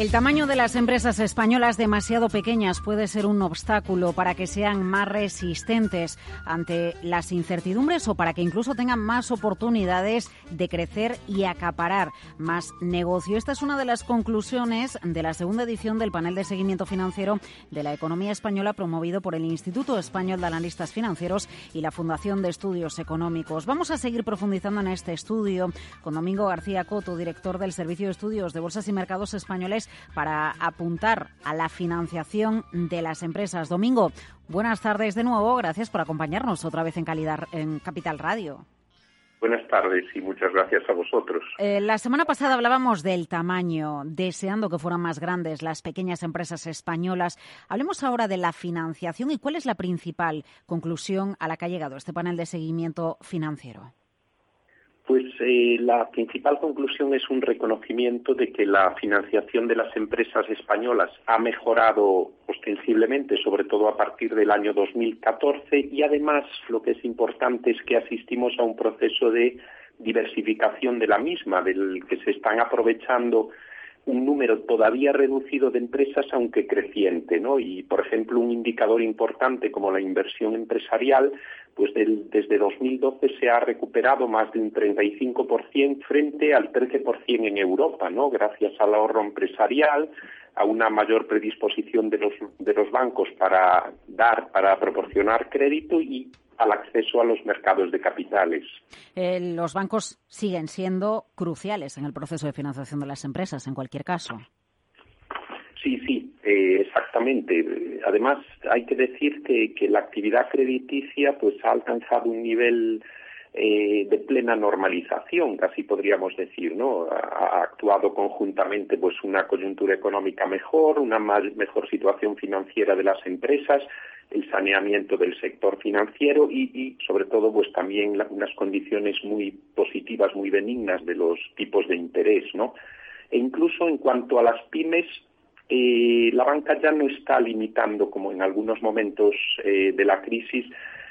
El tamaño de las empresas españolas demasiado pequeñas puede ser un obstáculo para que sean más resistentes ante las incertidumbres o para que incluso tengan más oportunidades de crecer y acaparar más negocio. Esta es una de las conclusiones de la segunda edición del panel de seguimiento financiero de la economía española promovido por el Instituto Español de Analistas Financieros y la Fundación de Estudios Económicos. Vamos a seguir profundizando en este estudio con Domingo García Coto, director del Servicio de Estudios de Bolsas y Mercados Españoles, para apuntar a la financiación de las empresas. Domingo, buenas tardes de nuevo. Gracias por acompañarnos otra vez en Capital Radio. Buenas tardes y muchas gracias a vosotros. La semana pasada hablábamos del tamaño, deseando que fueran más grandes las pequeñas empresas españolas. Hablemos ahora de la financiación y cuál es la principal conclusión a la que ha llegado este panel de seguimiento financiero. Pues la principal conclusión es un reconocimiento de que la financiación de las empresas españolas ha mejorado ostensiblemente, sobre todo a partir del año 2014, y además lo que es importante es que asistimos a un proceso de diversificación de la misma, del que se están aprovechando un número todavía reducido de empresas, aunque creciente, ¿no? Y, por ejemplo, un indicador importante como la inversión empresarial, pues desde 2012 se ha recuperado más de un 35% frente al 13% en Europa, ¿no? Gracias al ahorro empresarial, a una mayor predisposición de los bancos para proporcionar crédito y al acceso a los mercados de capitales. Los bancos siguen siendo cruciales en el proceso de financiación de las empresas, en cualquier caso. Sí, exactamente. Además, hay que decir que la actividad crediticia pues ha alcanzado un nivel de plena normalización, casi podríamos decir, ¿no? Ha actuado conjuntamente pues una coyuntura económica mejor, una mejor situación financiera de las empresas, el saneamiento del sector financiero y sobre todo pues también unas condiciones muy positivas, muy benignas de los tipos de interés, ¿no? E incluso en cuanto a las pymes, la banca ya no está limitando, como en algunos momentos de la crisis,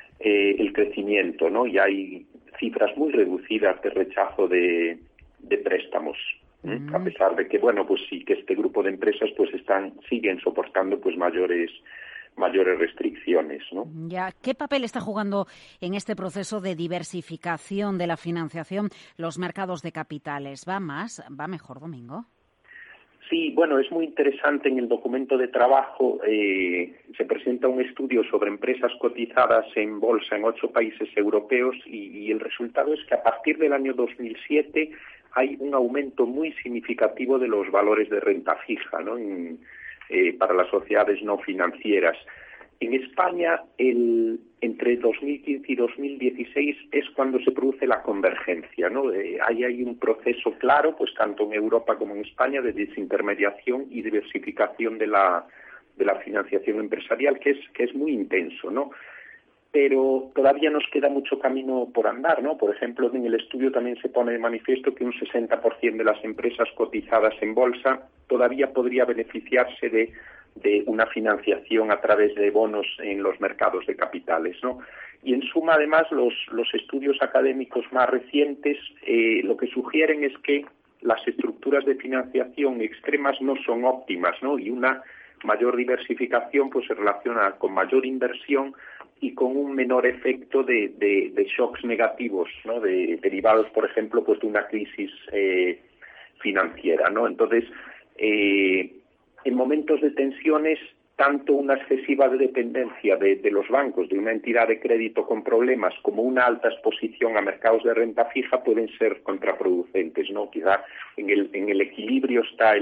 el crecimiento, ¿no? Y hay cifras muy reducidas de rechazo de préstamos, a pesar de que, bueno, pues sí que este grupo de empresas pues siguen soportando pues mayores restricciones, ¿no? Ya, ¿qué papel está jugando en este proceso de diversificación de la financiación los mercados de capitales? ¿Va mejor, Domingo? Sí, bueno, es muy interesante. En el documento de trabajo se presenta un estudio sobre empresas cotizadas en bolsa en 8 países europeos y el resultado es que a partir del año 2007 hay un aumento muy significativo de los valores de renta fija, ¿no? Para las sociedades no financieras. En España, entre 2015 y 2016 es cuando se produce la convergencia, ¿no? Hay un proceso claro, pues tanto en Europa como en España, de desintermediación y diversificación de la financiación empresarial, que es muy intenso, ¿no? Pero todavía nos queda mucho camino por andar, ¿no? Por ejemplo, en el estudio también se pone de manifiesto que un 60% de las empresas cotizadas en bolsa todavía podría beneficiarse de una financiación a través de bonos en los mercados de capitales, ¿no? Y en suma, además, los estudios académicos más recientes lo que sugieren es que las estructuras de financiación extremas no son óptimas, ¿no? Y una mayor diversificación pues se relaciona con mayor inversión y con un menor efecto de shocks negativos, ¿no? Derivados, por ejemplo, pues de una crisis financiera, ¿no? Entonces, en momentos de tensiones, tanto una excesiva dependencia de los bancos, de una entidad de crédito con problemas, como una alta exposición a mercados de renta fija pueden ser contraproducentes, ¿no? Quizá en el equilibrio está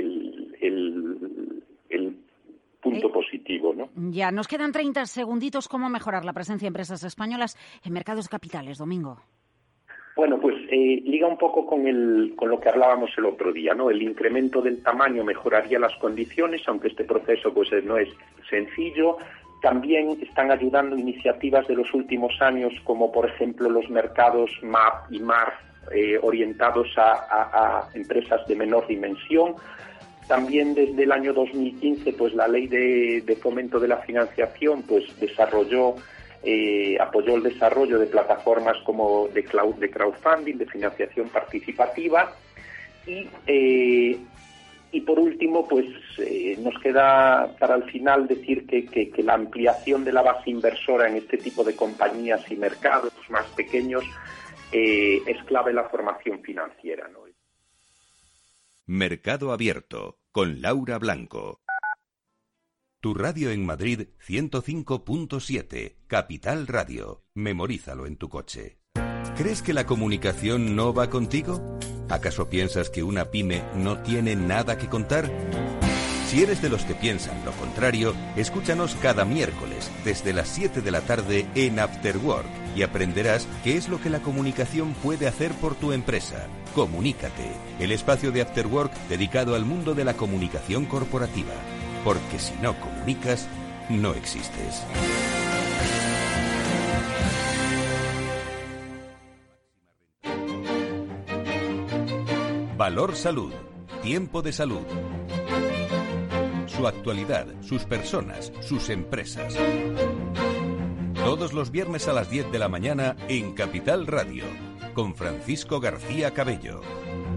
el punto positivo, ¿no? Ya, nos quedan 30 segunditos. ¿Cómo mejorar la presencia de empresas españolas en mercados de capitales, Domingo? Bueno, pues liga un poco con lo que hablábamos el otro día, ¿no? El incremento del tamaño mejoraría las condiciones, aunque este proceso pues no es sencillo. También están ayudando iniciativas de los últimos años, como por ejemplo los mercados MAP y MARF, orientados a empresas de menor dimensión. También desde el año 2015, pues la Ley de Fomento de la Financiación, pues apoyó el desarrollo de plataformas como de crowdfunding, de financiación participativa, y Y por último, pues nos queda para el final decir que la ampliación de la base inversora en este tipo de compañías y mercados más pequeños es clave en la formación financiera, ¿no? Mercado Abierto, con Laura Blanco. Tu radio en Madrid 105.7, Capital Radio. Memorízalo en tu coche. ¿Crees que la comunicación no va contigo? ¿Acaso piensas que una pyme no tiene nada que contar? Si eres de los que piensan lo contrario, escúchanos cada miércoles desde las 7 de la tarde en After Work y aprenderás qué es lo que la comunicación puede hacer por tu empresa. Comunícate, el espacio de After Work dedicado al mundo de la comunicación corporativa. Porque si no comunicas, no existes. Valor Salud. Tiempo de salud. Su actualidad, sus personas, sus empresas. Todos los viernes a las 10 de la mañana en Capital Radio, con Francisco García Cabello.